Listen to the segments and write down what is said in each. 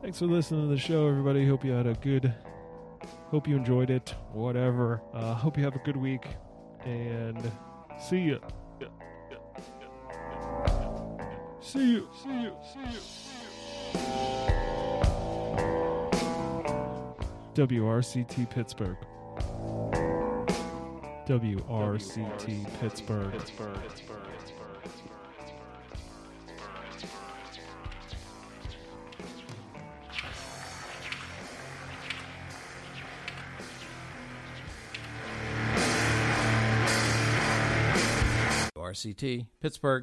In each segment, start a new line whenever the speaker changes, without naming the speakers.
Thanks for listening to the show, everybody. Hope you enjoyed it. Whatever. Hope you have a good week. And see ya. See you. WRCT Pittsburgh. WRCT Pittsburgh.
RCT Pittsburgh.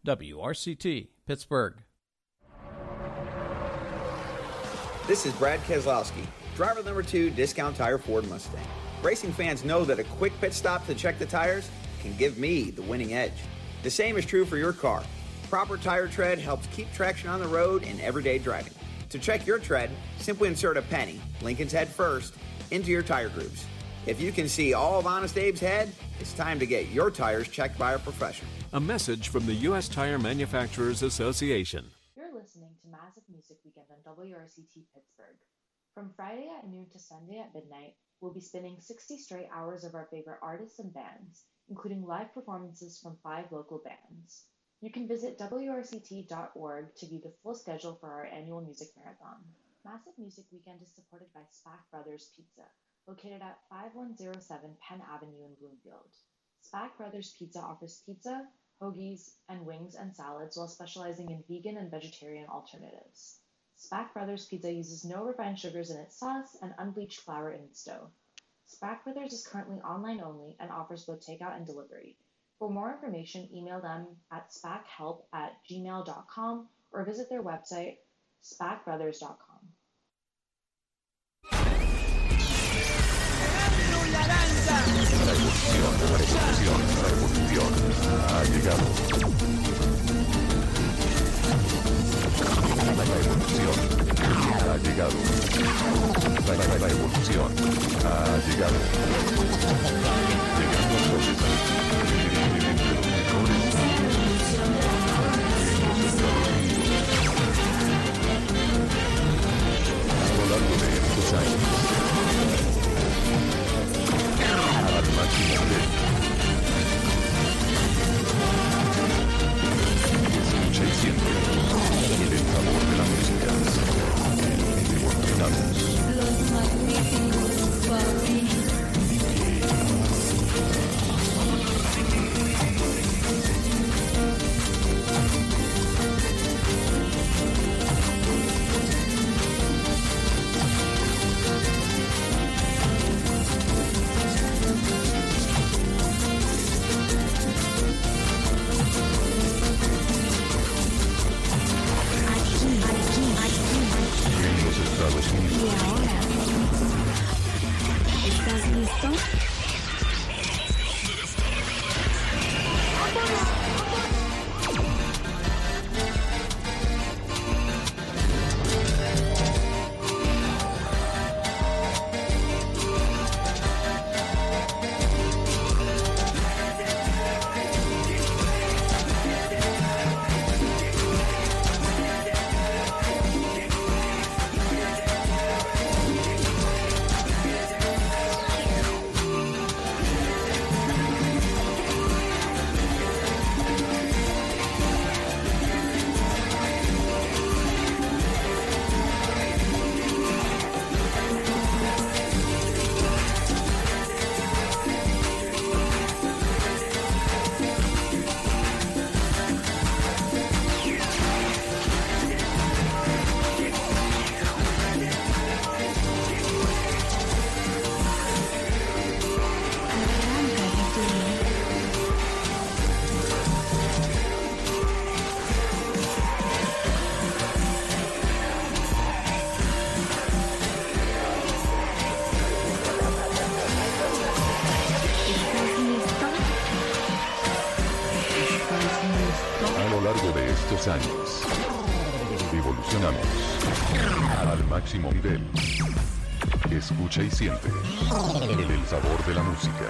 WRCT, Pittsburgh.
This is Brad Keselowski, driver number 2, Discount Tire Ford Mustang. Racing fans know that a quick pit stop to check the tires can give me the winning edge. The same is true for your car. Proper tire tread helps keep traction on the road in everyday driving. To check your tread, simply insert a penny, Lincoln's head first, into your tire grooves. If you can see all of Honest Abe's head, it's time to get your tires checked by a professional.
A message from the U.S. Tire Manufacturers Association.
You're listening to Massive Music Weekend on WRCT Pittsburgh. From Friday at noon to Sunday at midnight, we'll be spinning 60 straight hours of our favorite artists and bands, including live performances from 5 local bands. You can visit WRCT.org to view the full schedule for our annual music marathon. Massive Music Weekend is supported by SPAC Brothers Pizza, located at 5107 Penn Avenue in Bloomfield. SPAC Brothers Pizza offers pizza, hoagies, and wings and salads while specializing in vegan and vegetarian alternatives. SPAC Brothers Pizza uses no refined sugars in its sauce and unbleached flour in its dough. SPAC Brothers is currently online only and offers both takeout and delivery. For more information, email them at spachelp@gmail.com or visit their website, spacbrothers.com.
La evolución ha llegado. La evolución ha llegado. La evolución ha llegado. Llegando a todos. Entre los mejores en los Estados Unidos. A lo largo de estos años. Al máximo nivel. Escucha y siente el sabor de la música. Evolucionamos.
Los magníficos Fabi.
En los Estados Unidos.
¿Y ahora? ¿Estás listo?
A lo largo de estos años, evolucionamos al máximo nivel. Escucha y siente el sabor de la música.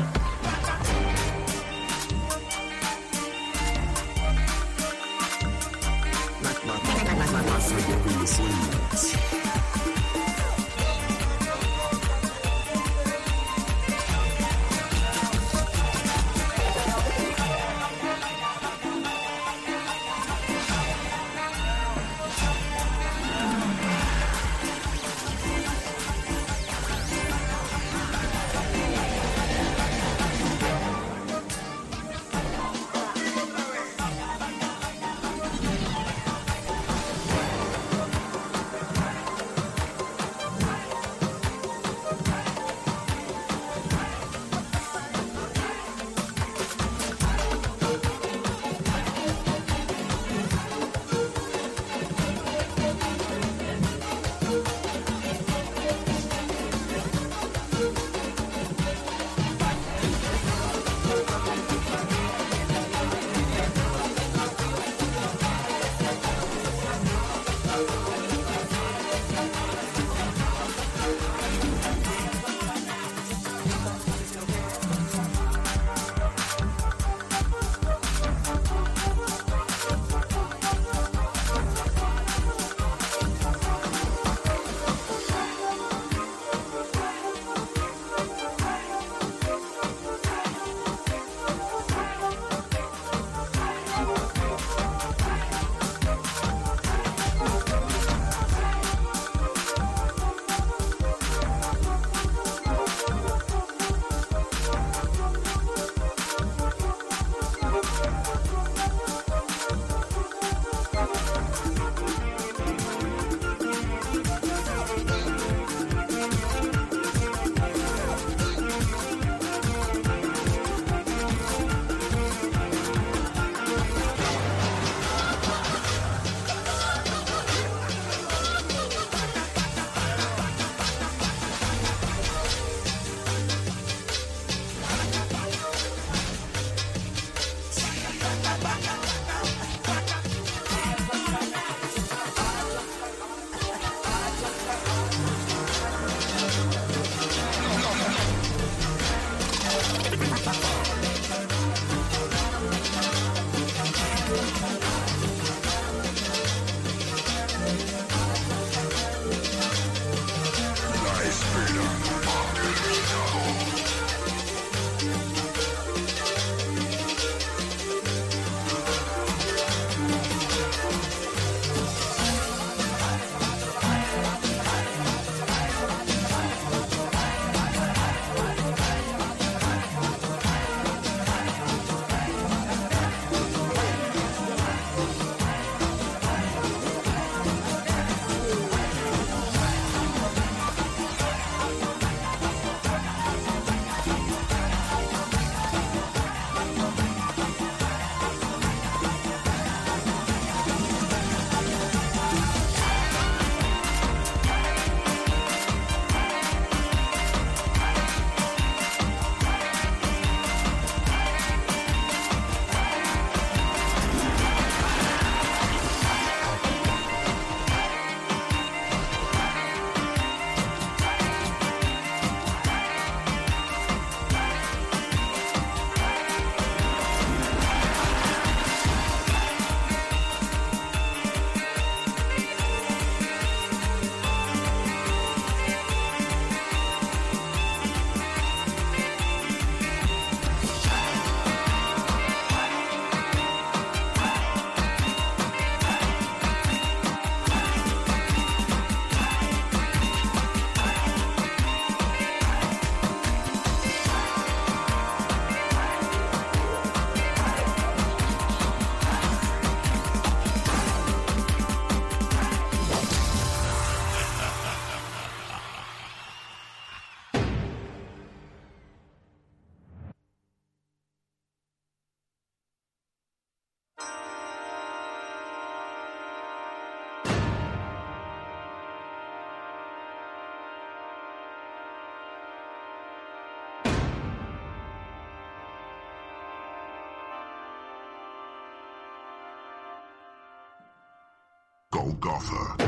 Golgotha.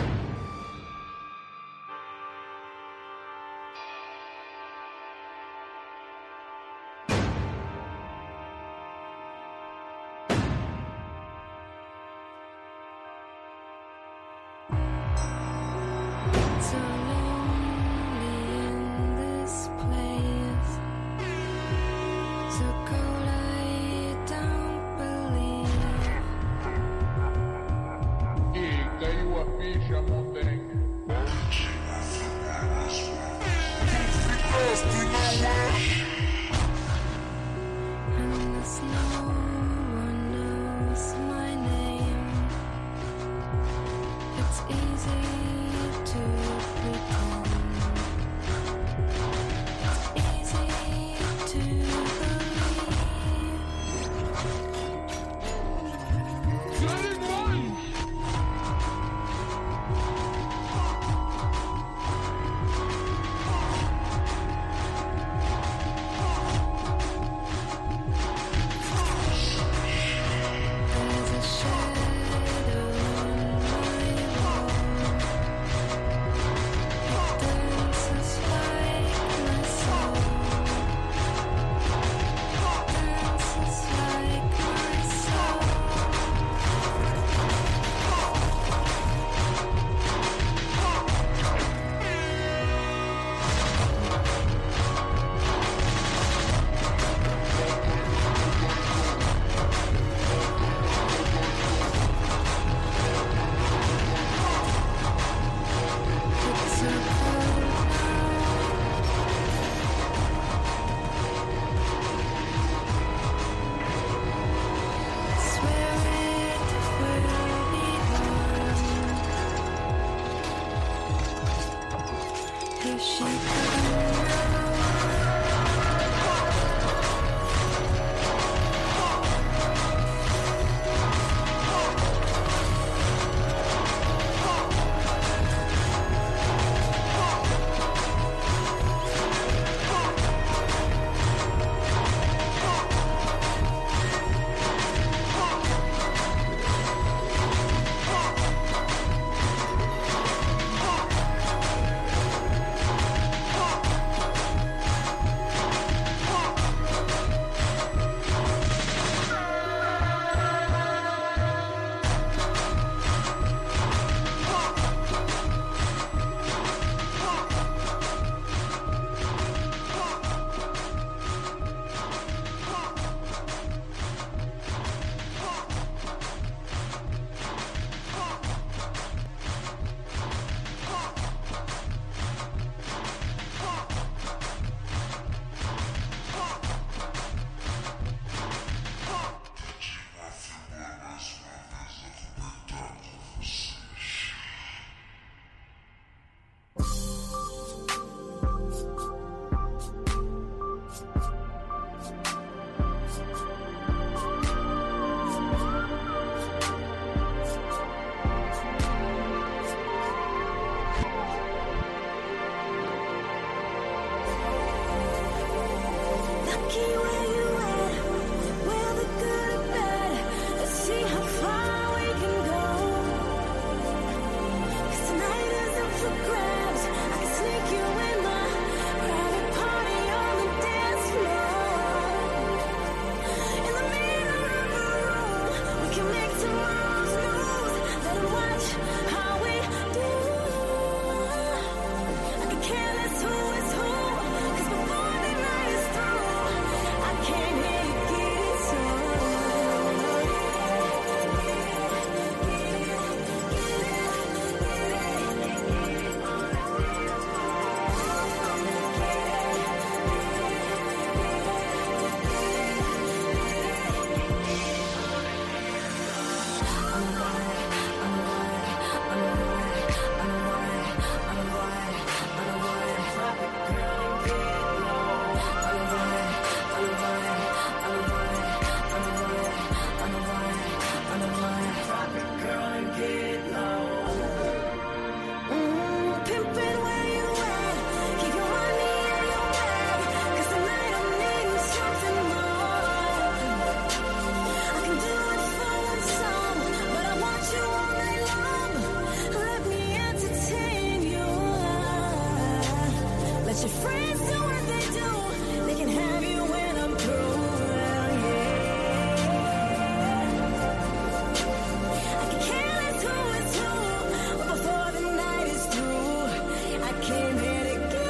So lonely in this place. So cold I don't believe. And there's no one knows my name. It's easy to pretend. It's easy to believe. There's a shadow on my wall. It dances like my soul. Dances like my soul. It's so cold now. Swear it will be warm. Here she comes now. Let your friends do what they do. They can have you when I'm through. I can care less who is who, but before the night is through, I came here to get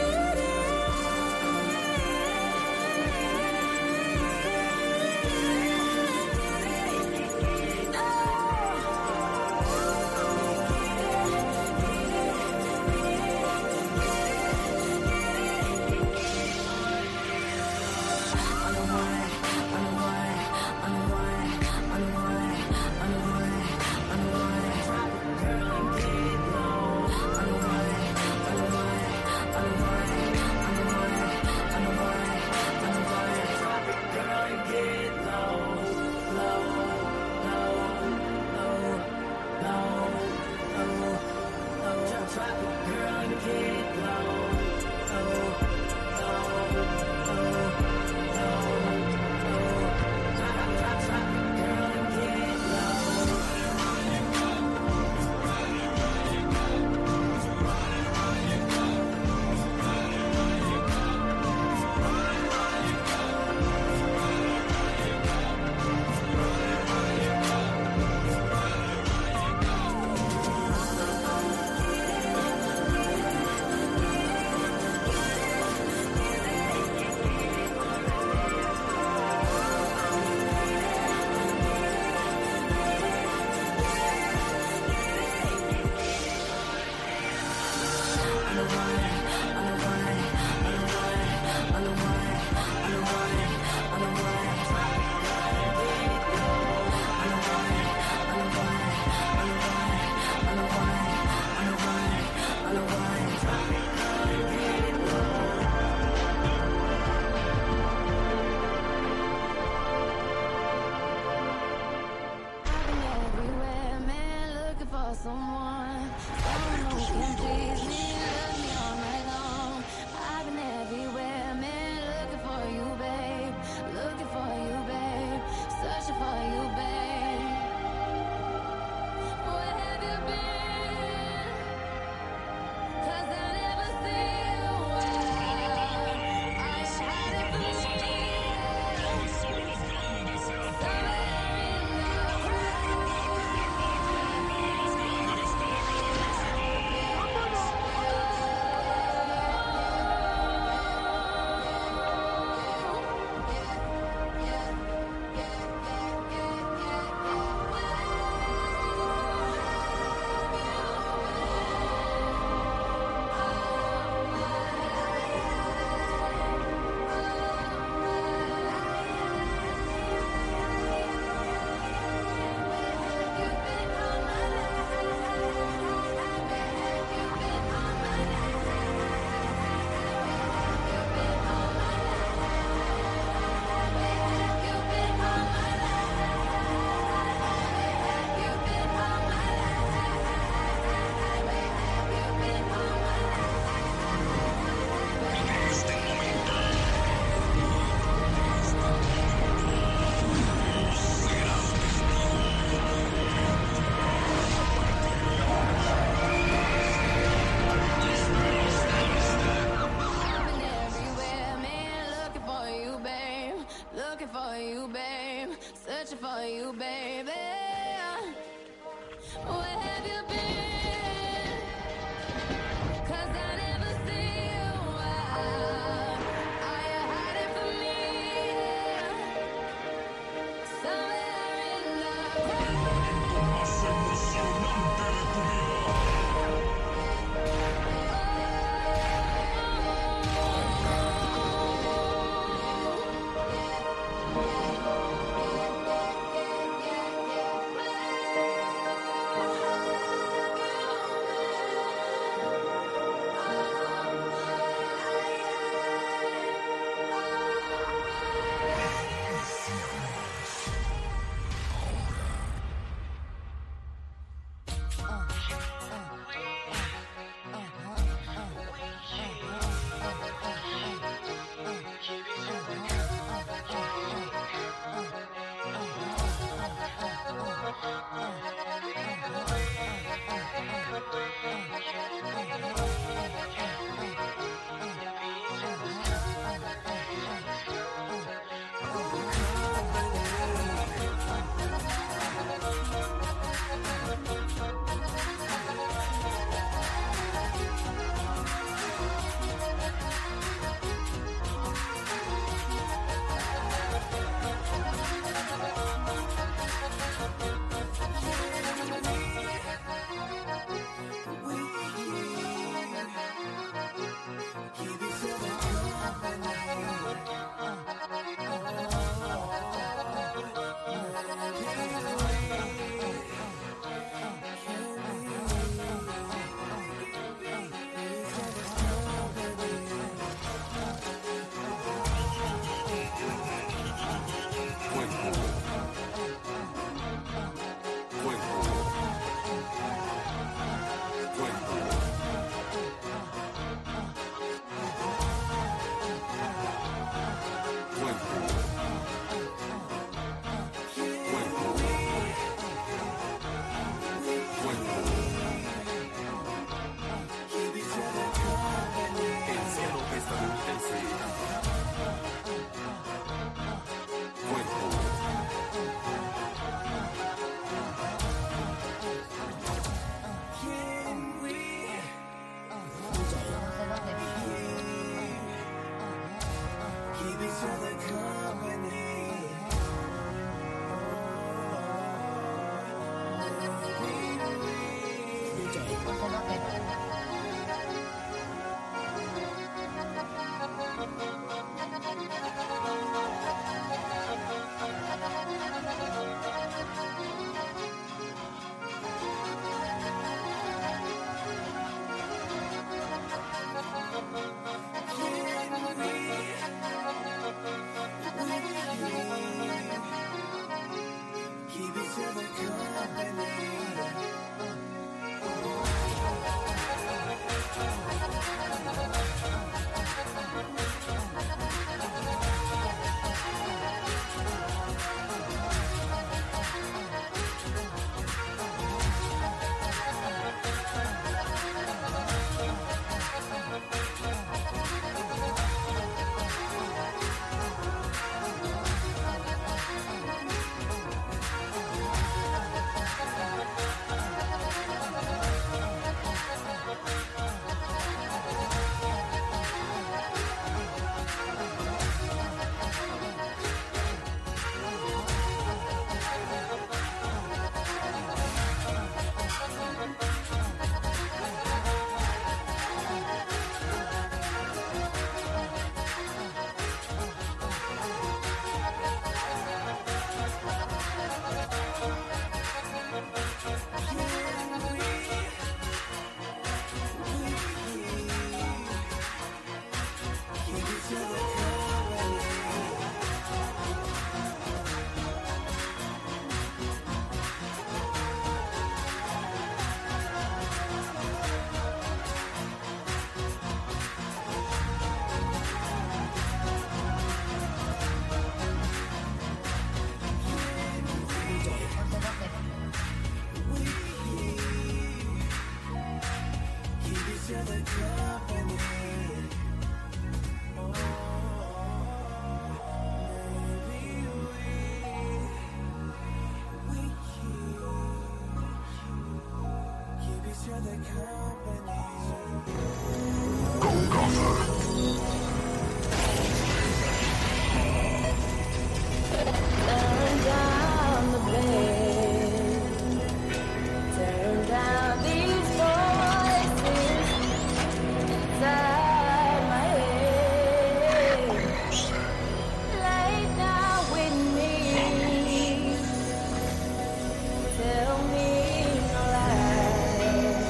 searching for you, baby. Where have you been? 'Cause I never see you. Are you hiding from me? Somewhere in the
Turn down the bed. Turn down these voices inside my head. Lay down with me. Tell me no lies.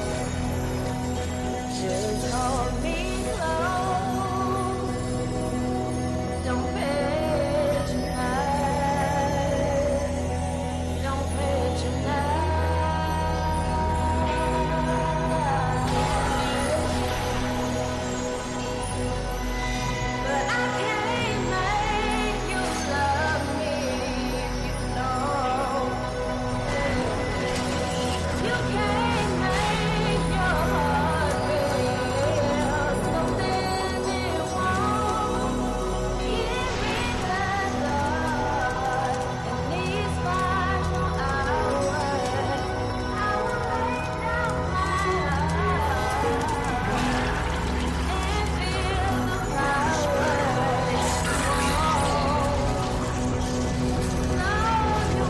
Just hold me close. Don't patronize. Don't patronize. But I can't make you love me if you know. You can't make your heart feel something it won't. Give me that love in these final hours. I will lay down my heart and feel the power. No, you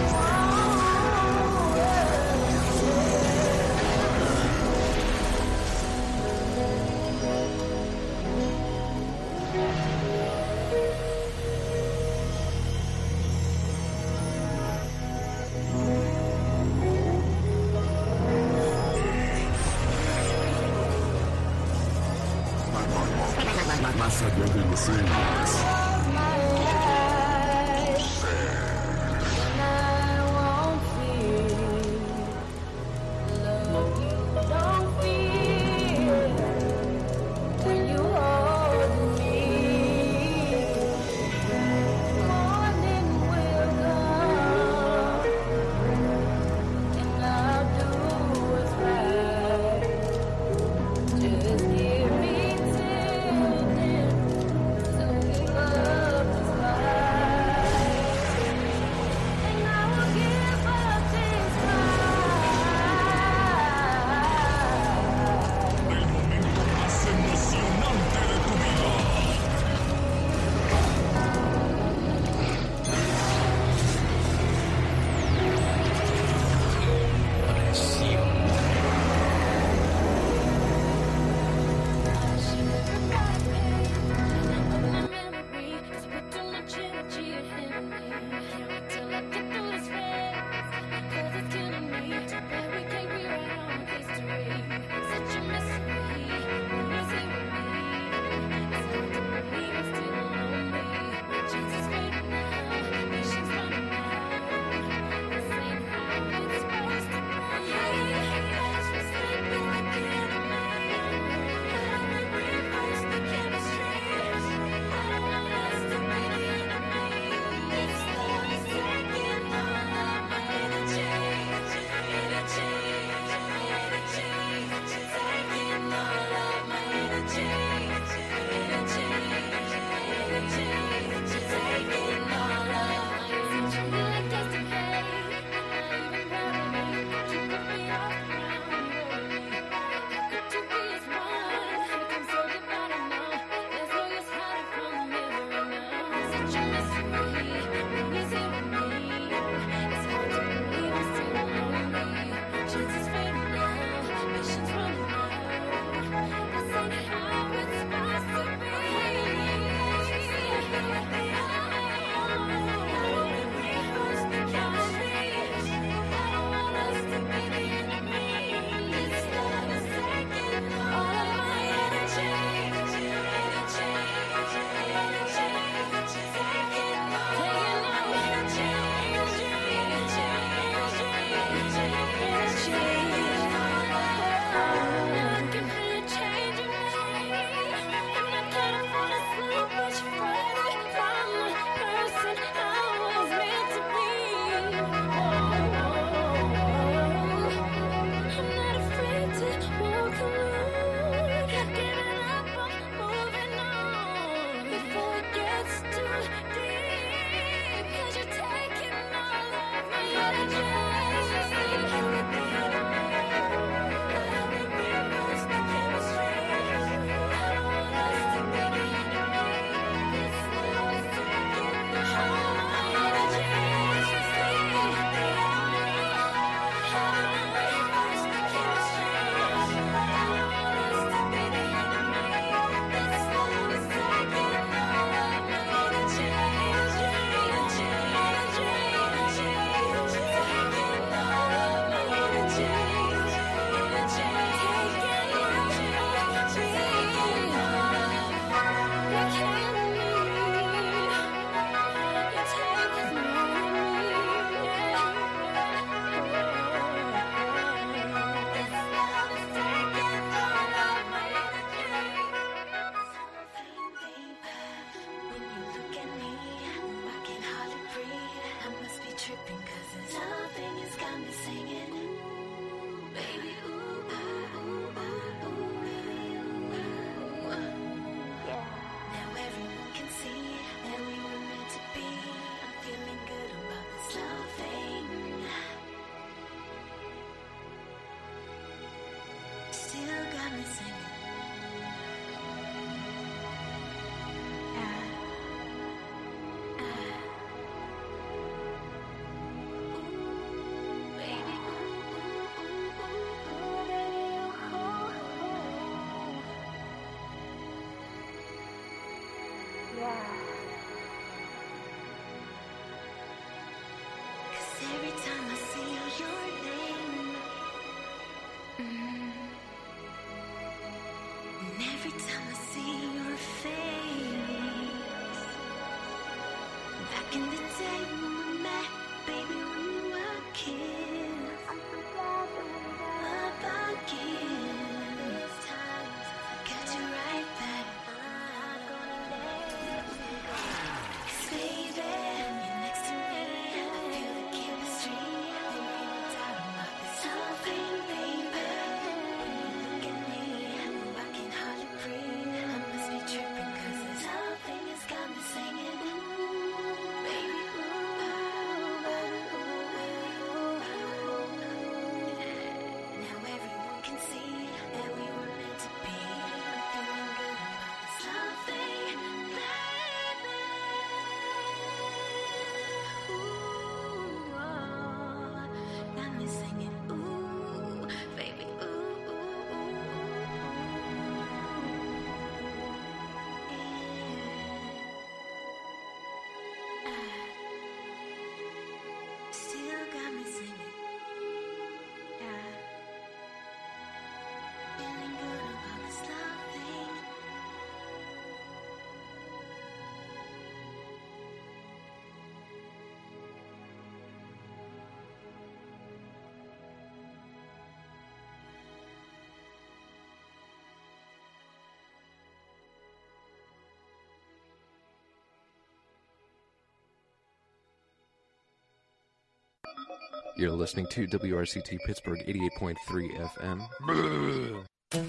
Más allá de los sueños.
close my eyes and I won't feel love you don't feel when you hold me. Morning will come and I'll do what's right. Just give me till then to give up this life, and I will give up this fight.
El momento más emocionante de tu vida.
Taking Cause every time I see your name, and every time I see your face, back in the day when we met, baby, when you were a kid, I'm so glad about again. This time I got you right back. I'm gonna let you go. 'Cause baby, when you're next to me, I feel the chemistry. There ain't no doubt about this. Something, baby. When you look at me, I can hardly breathe. I must be tripping 'cause there's something that's got me singing. Baby, now everyone can see that we were meant to be. I'm feeling good about this something, baby. Ooh, oh, got me singing, ooh, baby, ooh, ooh, still got me singing. Yeah. Feeling good about this love thing.
You're listening to WRCT Pittsburgh 88.3 FM.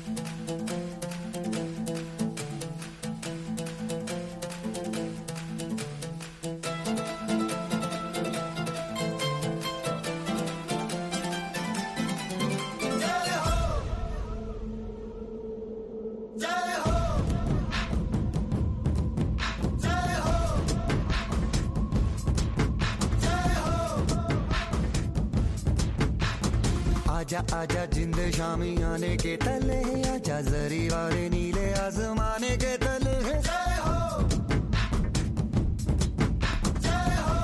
आजा आजा जिंद शामी आने के तले, आजा जरी वाले नीले आसमाने के तले। जय हो, जय हो।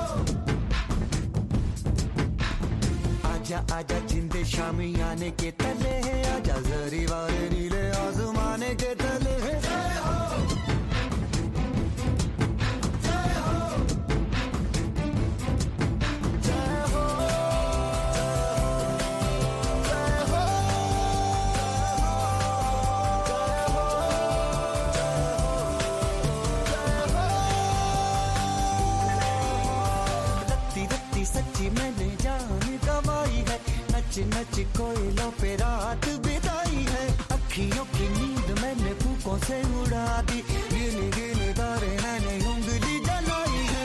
आजा आजा जिंद शामी आने के तले, आजा जरी वाले नीले आसमाने के तले। जय हो, जय हो, जय हो। सच्ची मैंने जान गवाई है, नच नच कोयलों पे रात बिताई है। अखियों की नींद मैंने फूकों से उड़ा दी, गिन गिन तारे मैंने उंगली जलाई है।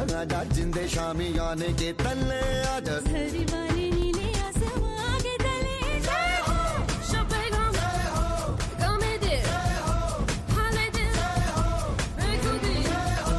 आजा जिंदे शामी आने के तले आजा
हरी वाली नीले आसमां के तले जय हो शोपेगा जय हो गमे दे जय हो हाले दे जय हो रेकुदी जय हो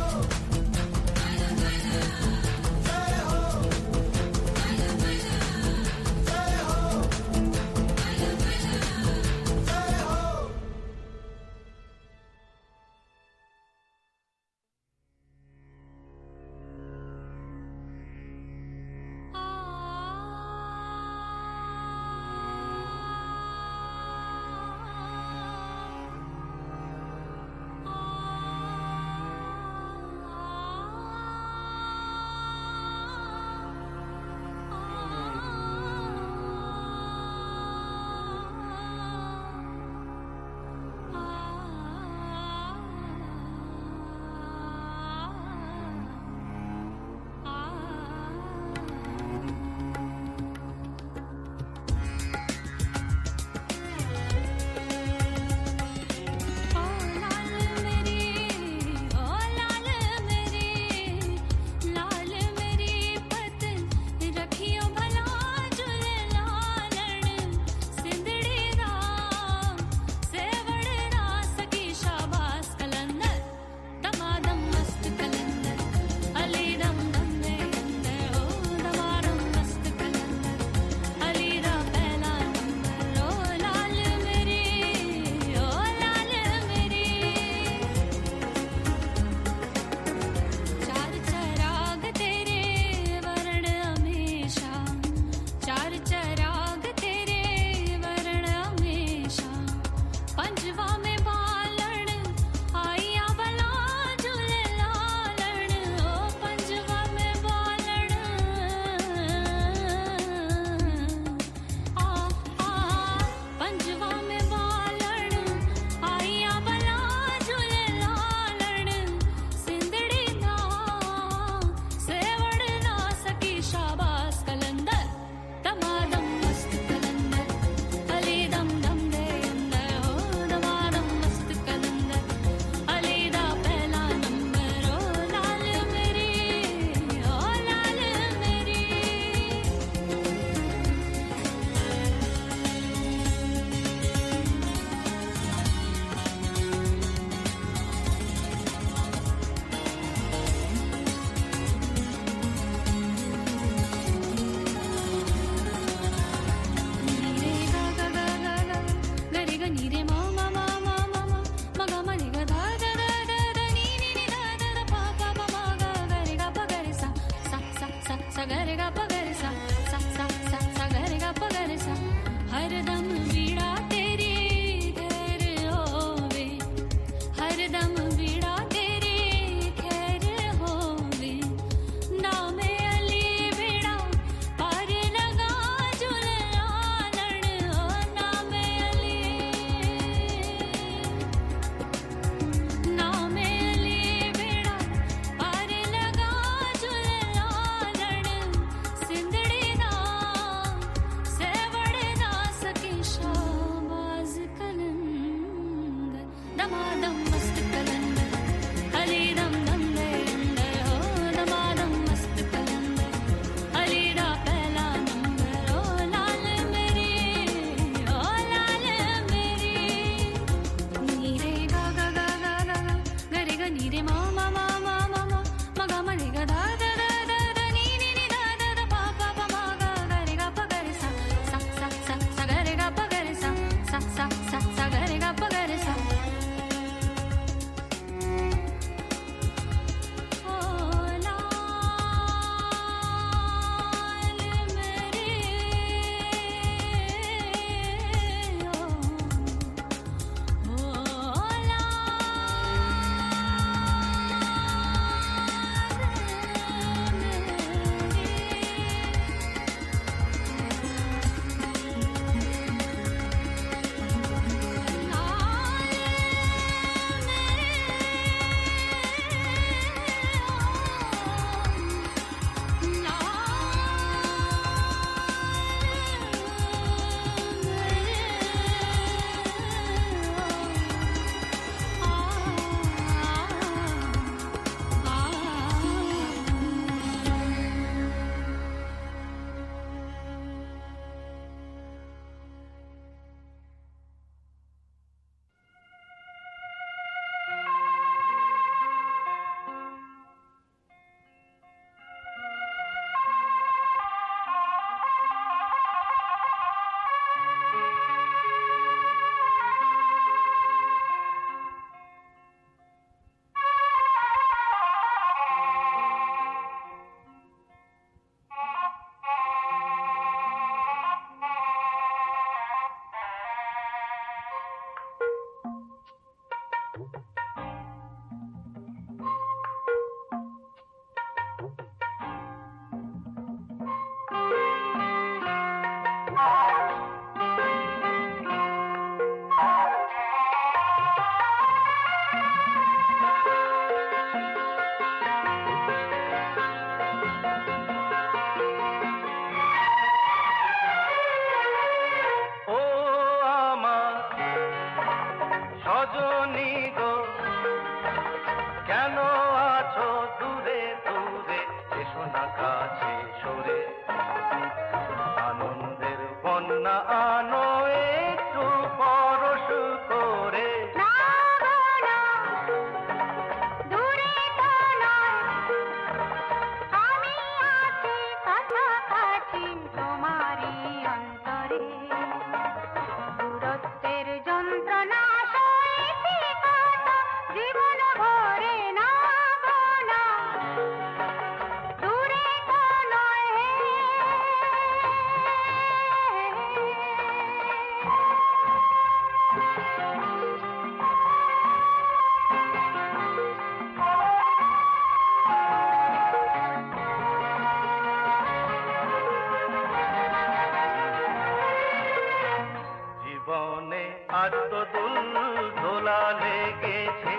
আজ তো দুল দোলা লেগেছে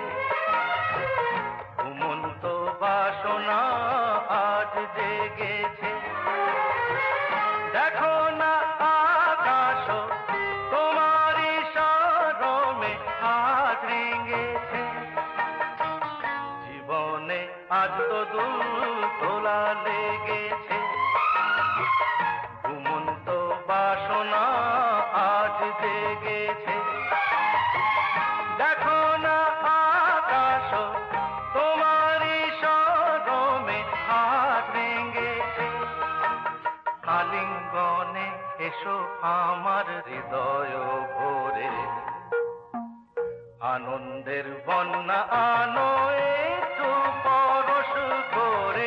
ঘুমন্ত বাসনা আজ জেগেছে দেখো না আকাশ তোমারই শরমে আজ রেঙেছে জীবনে আজ তো দুল দোলা লেগেছে ঘুমন্ত বাসনা আজ জেগেছে দেখো না আকাশ তোমারই শরমে আজ রেঙেছে আলিঙ্গনে এসো আমার হৃদয় ভরে আনন্দের বন্যা আনো একটু পরশ করে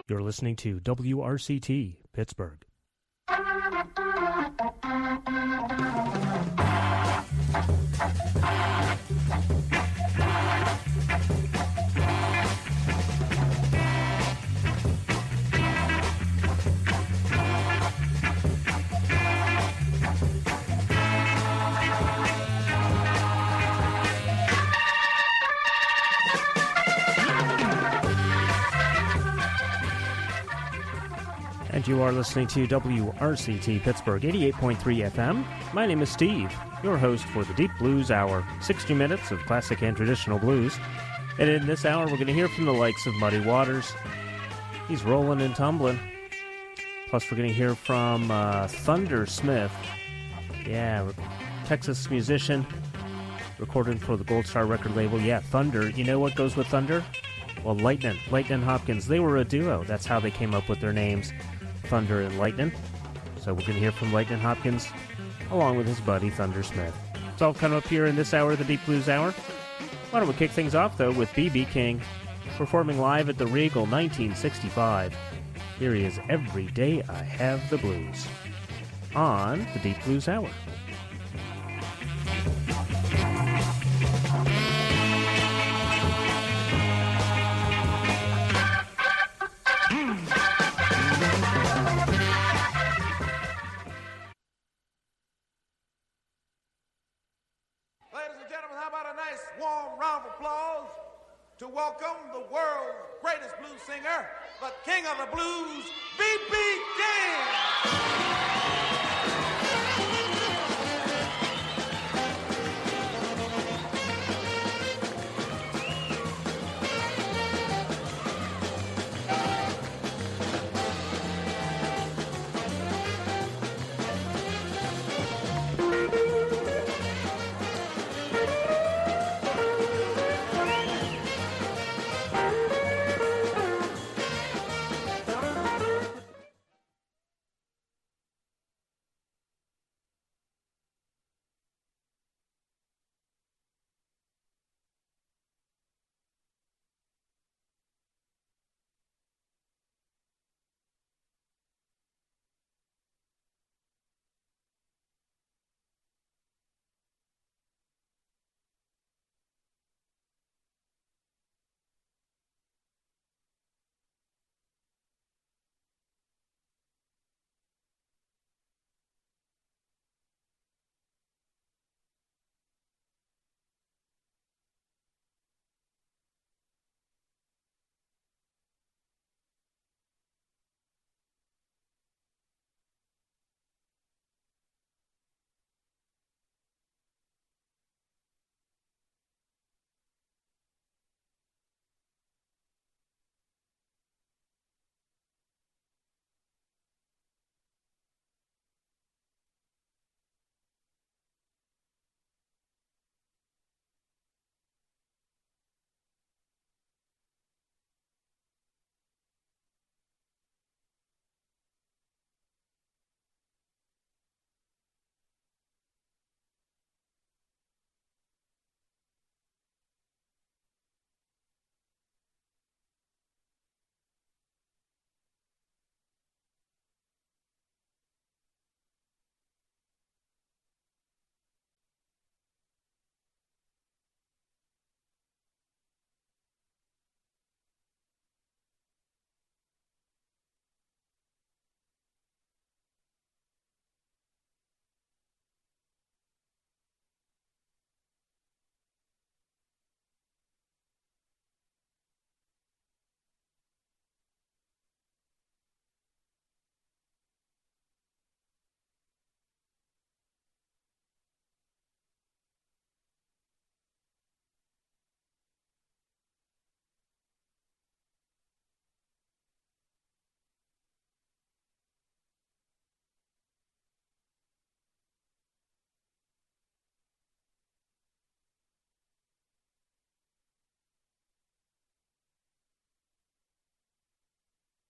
You're listening to WRCT Pittsburgh. And you are listening to WRCT Pittsburgh 88.3 FM. My name is Steve, your host for the Deep Blues Hour, 60 minutes of classic and traditional blues. And in this hour, we're going to hear from the likes of Muddy Waters. He's rolling and tumbling. Plus, we're going to hear from Thunder Smith. Yeah, Texas musician, recording for the Gold Star record label. Yeah, Thunder. You know what goes with Thunder? Well, Lightnin' Hopkins. They were a duo. That's how they came up with their names, Thunder and Lightnin'. So we're going to hear from Lightnin' Hopkins along with his buddy Thunder Smith. It's all coming up here in this hour of the Deep Blues Hour. Why don't we kick things off, though, with B.B. King performing live at the Regal 1965. Here he is, Every Day I Have the Blues on the Deep Blues Hour.
To welcome the world's greatest blues singer, the king of the blues, B.B. King.